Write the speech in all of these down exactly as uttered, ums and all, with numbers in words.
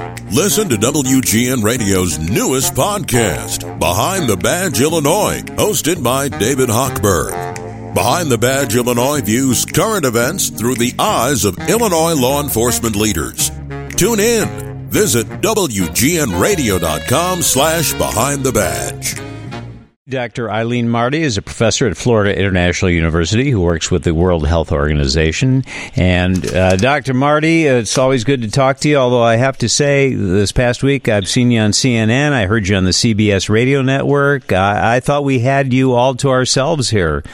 Listen to W G N Radio's newest podcast, Behind the Badge Illinois, hosted by David Hochberg. Behind the Badge Illinois views current events through the eyes of Illinois law enforcement leaders. Tune in. Visit W G N radio dot com slash behind the badge. Doctor Eileen Marty is a professor at Florida International University who works with the World Health Organization. And uh, Doctor Marty, it's always good to talk to you, although I have to say this past week I've seen you on C N N. I heard you on the C B S radio network. I, I thought we had you all to ourselves here.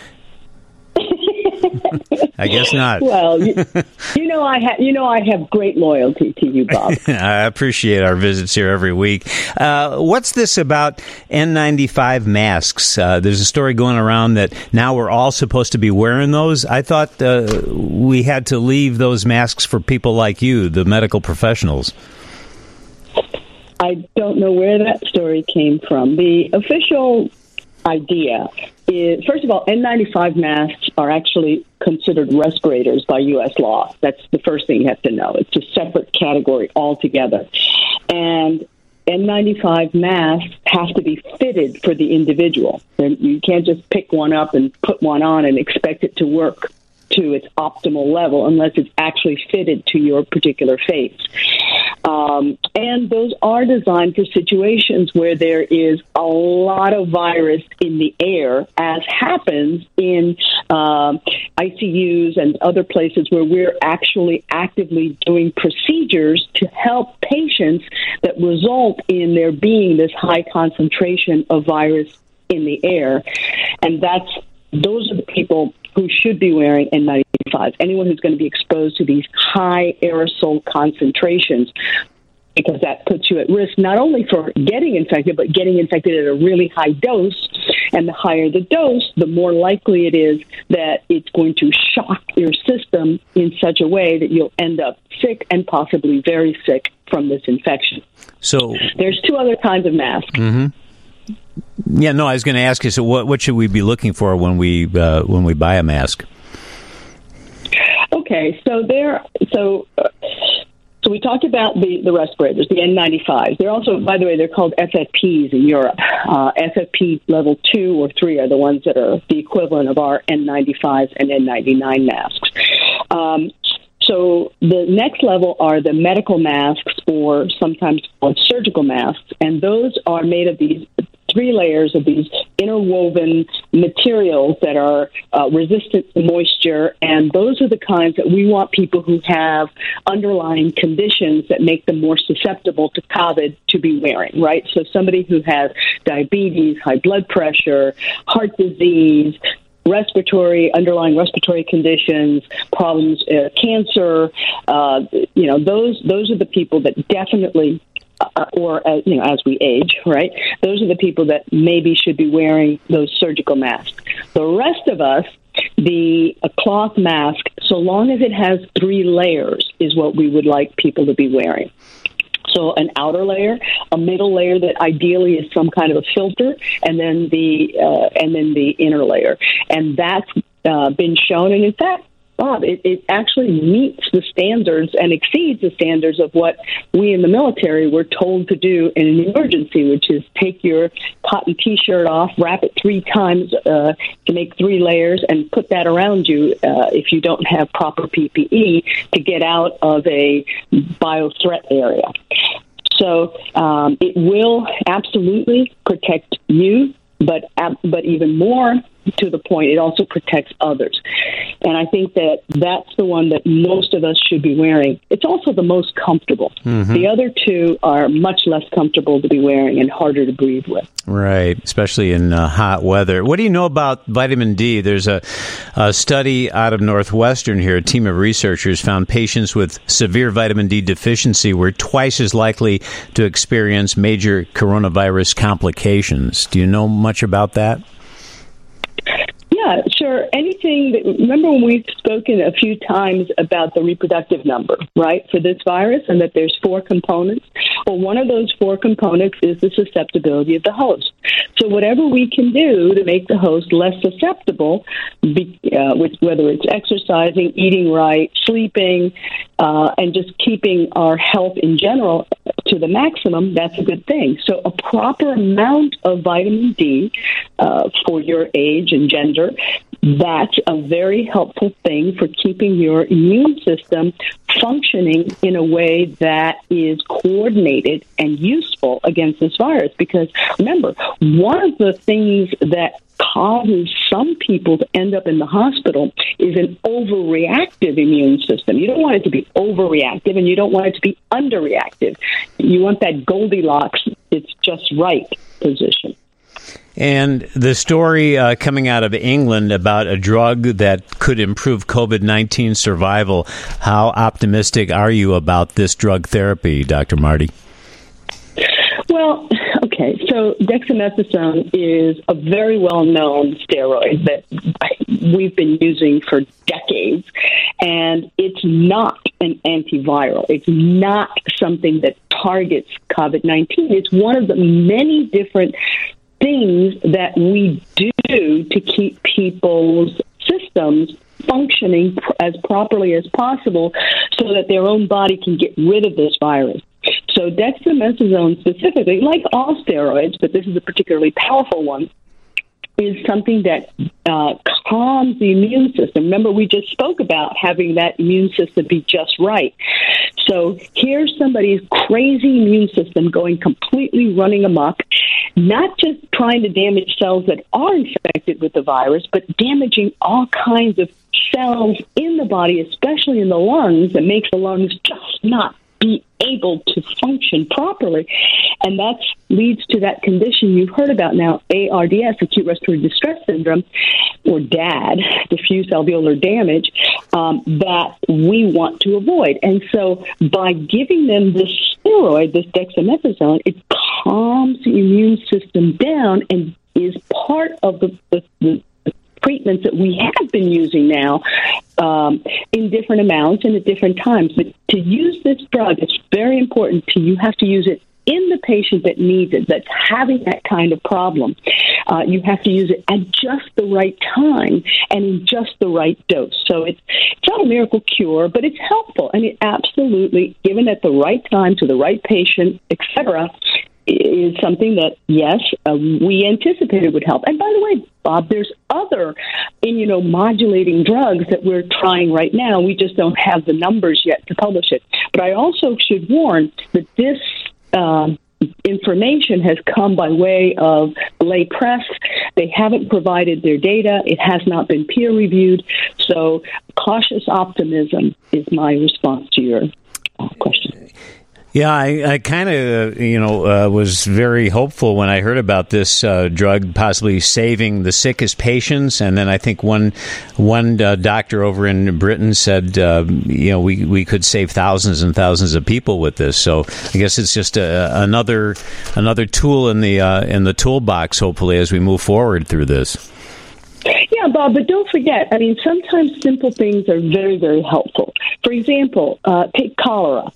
I guess not. Well, you, you know I ha- you know I have great loyalty to you, Bob. I appreciate our visits here every week. Uh, what's this about N ninety-five masks? Uh, there's a story going around that now we're all supposed to be wearing those. I thought uh, we had to leave those masks for people like you, the medical professionals. I don't know where that story came from. The official idea is, first of all, N ninety-five masks are actually considered respirators by U S law. That's the first thing you have to know. It's a separate category altogether. And N ninety-five masks have to be fitted for the individual. And you can't just pick one up and put one on and expect it to work to its optimal level unless it's actually fitted to your particular face. Um, and those are designed for situations where there is a lot of virus in the air, as happens in um, I C Us and other places where we're actually actively doing procedures to help patients that result in there being this high concentration of virus in the air. And that's those are the people who should be wearing N ninety-five. Anyone who's going to be exposed to these high aerosol concentrations, because that puts you at risk not only for getting infected, but getting infected at a really high dose. And the higher the dose, the more likely it is that it's going to shock your system in such a way that you'll end up sick and possibly very sick from this infection. So there's two other kinds of masks. Mm-hmm. Yeah, no, I was going to ask you, so what, what should we be looking for when we uh, when we buy a mask? Okay, so there, so uh, so we talked about the, the respirators, the N ninety-fives. They're also, by the way, they're called F F Ps in Europe. Uh, F F P level two or three are the ones that are the equivalent of our N ninety-fives and N ninety-nine masks. Um, So the next level are the medical masks, or sometimes called surgical masks, and those are made of these three layers of these interwoven materials that are uh, resistant to moisture, and those are the kinds that we want people who have underlying conditions that make them more susceptible to COVID to be wearing, right? So somebody who has diabetes, high blood pressure, heart disease, respiratory, underlying respiratory conditions, problems, uh, cancer, uh, you know, those those are the people that definitely, uh, or as, you know, as we age, right? Those are the people that maybe should be wearing those surgical masks. The rest of us, the a cloth mask, so long as it has three layers, is what we would like people to be wearing. So an outer layer, a middle layer that ideally is some kind of a filter, and then the uh, and then the inner layer, and that's uh, been shown. And in fact, Bob, it, it actually meets the standards and exceeds the standards of what we in the military were told to do in an emergency, which is take your cotton T-shirt off, wrap it three times uh, to make three layers, and put that around you uh, if you don't have proper P P E to get out of a bio-threat area. So um, it will absolutely protect you, but but even more to the point, it also protects others. And I think that that's the one that most of us should be wearing. It's also the most comfortable. Mm-hmm. The other two are much less comfortable to be wearing and harder to breathe with. Right, especially in uh, hot weather. What do you know about vitamin D? There's a, a study out of Northwestern here. A team of researchers found patients with severe vitamin D deficiency were twice as likely to experience major coronavirus complications. Do you know much about that? Yeah, sure. Anything that, remember when we've spoken a few times about the reproductive number, right, for this virus, and that there's four components? Well, one of those four components is the susceptibility of the host. So whatever we can do to make the host less susceptible, be, uh, with, whether it's exercising, eating right, sleeping, uh, and just keeping our health in general to the maximum, that's a good thing. So a proper amount of vitamin D uh, for your age and gender, that's a very helpful thing for keeping your immune system functioning in a way that is coordinated and useful against this virus. Because remember, one of the things that causes some people to end up in the hospital is an overreactive immune system. You don't want it to be overreactive, and you don't want it to be underreactive. You want that Goldilocks, it's just right position. And the story uh, coming out of England about a drug that could improve COVID nineteen survival, how optimistic are you about this drug therapy, Doctor Marty? Well, okay, so dexamethasone is a very well-known steroid that we've been using for decades, and it's not an antiviral. It's not something that targets COVID nineteen. It's one of the many different things that we do to keep people's systems functioning as properly as possible so that their own body can get rid of this virus. So dexamethasone specifically, like all steroids, but this is a particularly powerful one, is something that uh, calms the immune system. Remember, we just spoke about having that immune system be just right. So here's somebody's crazy immune system going completely running amok, not just trying to damage cells that are infected with the virus, but damaging all kinds of cells in the body, especially in the lungs, that makes the lungs just not be able to function properly. And that leads to that condition you've heard about now, A R D S, acute respiratory distress syndrome, or D A D, diffuse alveolar damage, um, that we want to avoid. And so by giving them this steroid, this dexamethasone, it calms the immune system down and is part of the, the, the treatments that we have been using now um, in different amounts and at different times. But to use this drug, it's very important to you have to use it in the patient that needs it, that's having that kind of problem. Uh, you have to use it at just the right time and in just the right dose. So it's, it's not a miracle cure, but it's helpful. And it absolutely, given at the right time to the right patient, et cetera, is something that, yes, uh, we anticipated would help. And by the way, Bob, there's other immunomodulating drugs that we're trying right now. We just don't have the numbers yet to publish it. But I also should warn that this um, information has come by way of lay press. They haven't provided their data. It has not been peer-reviewed. So cautious optimism is my response to your uh, question. Yeah, I, I kind of, uh, you know, uh, was very hopeful when I heard about this uh, drug possibly saving the sickest patients, and then I think one one uh, doctor over in Britain said, uh, you know, we we could save thousands and thousands of people with this. So I guess it's just a, another another tool in the uh, in the toolbox, hopefully, as we move forward through this. Yeah, Bob, but don't forget, I mean, sometimes simple things are very, very helpful. For example, uh, take cholera.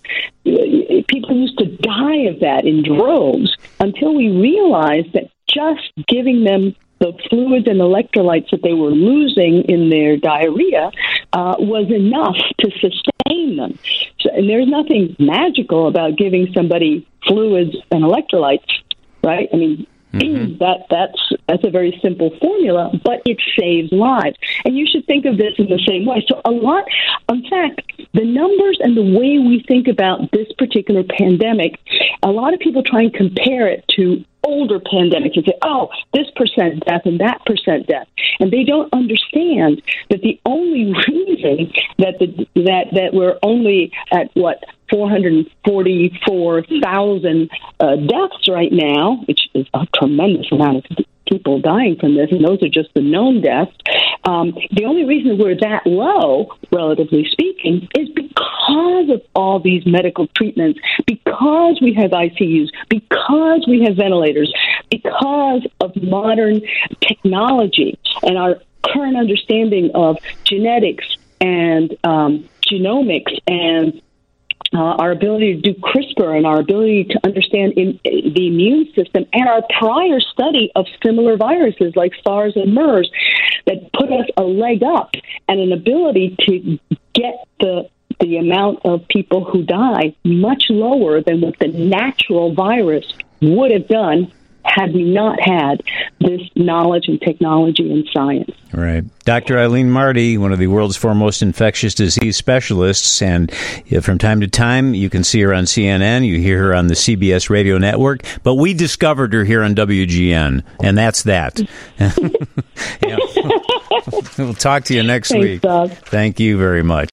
People used to die of that in droves until we realized that just giving them the fluids and electrolytes that they were losing in their diarrhea uh, was enough to sustain them. So, and there's nothing magical about giving somebody fluids and electrolytes, right? I mean, Mm-hmm. That that's that's a very simple formula, but it saves lives. And you should think of this in the same way. So a lot, in fact, the numbers and the way we think about this particular pandemic, a lot of people try and compare it to older pandemics and say, oh, this percent death and that percent death. And they don't understand that the only reason that the that, that we're only at, what, four hundred forty-four thousand uh, deaths right now, which is a tremendous amount of people dying from this, and those are just the known deaths. Um, the only reason we're that low, relatively speaking, is because of all these medical treatments, because we have I C Us, because we have ventilators, because of modern technology and our current understanding of genetics and um, genomics and Uh, our ability to do CRISPR and our ability to understand in, uh, the immune system and our prior study of similar viruses like SARS and MERS that put us a leg up and an ability to get the the amount of people who die much lower than what the natural virus would have done had we not had this knowledge and technology and science. Right. Doctor Eileen Marty, one of the world's foremost infectious disease specialists, and from time to time you can see her on C N N, you hear her on the C B S radio network, but we discovered her here on W G N, and that's that. We'll talk to you next Thanks, week. Doug. Thank you very much.